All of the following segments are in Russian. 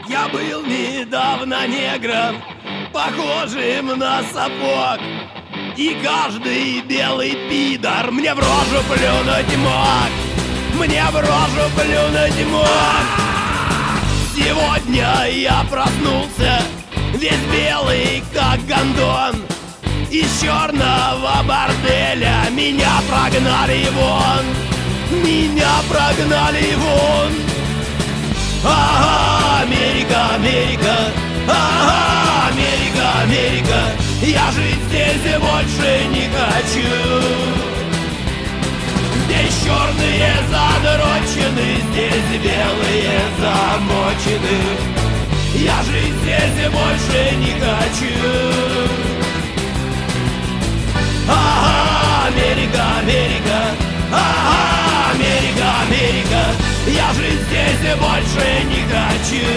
Я был недавно негром, похожим на сапог, и каждый белый пидор мне в рожу плюнуть мог. Мне в рожу плюнуть мог. Сегодня я проснулся весь белый, как гондон. Из черного борделя меня прогнали вон. Меня прогнали вон. Ага, Америка, Америка. Ага, Америка, Америка. Я жить здесь больше не хочу. Здесь черные задрочены, здесь белые замочены. Я жить здесь больше не хочу. Ага, Америка, Америка. Ага, Америка, Америка. Я жить здесь больше не хочу.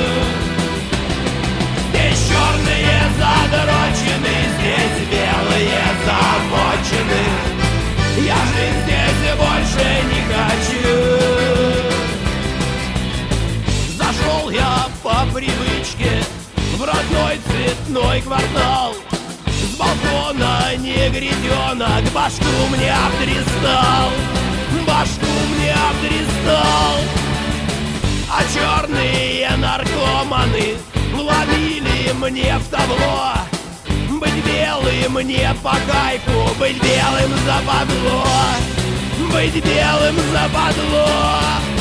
Здесь черные задрочены, здесь белые замочены. Я жить здесь больше не хочу. Зашел я по привычке в родной цветной квартал. С балкона негритенок башку мне обтрястал. Башку мне обтрястал. А черные наркоманы ловили мне в табло. Быть белым не по кайфу, быть белым западло. Быть белым западло.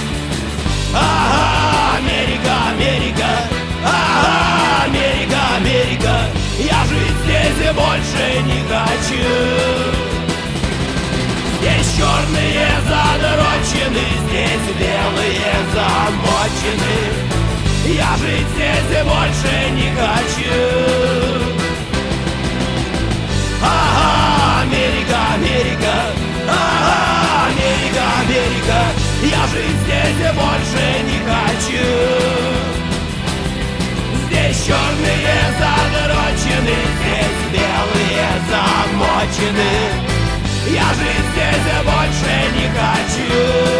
Ага, Америка, Америка. Ага, Америка, Америка. Я жить здесь больше не хочу. Здесь черные задрочены, здесь белые замочены. Я жить здесь больше не хочу. Ага, Америка, Америка. Ага, Америка, Америка. Я жить здесь больше не хочу. Здесь черные задрочены, здесь белые замочены. Я жить здесь больше не хочу.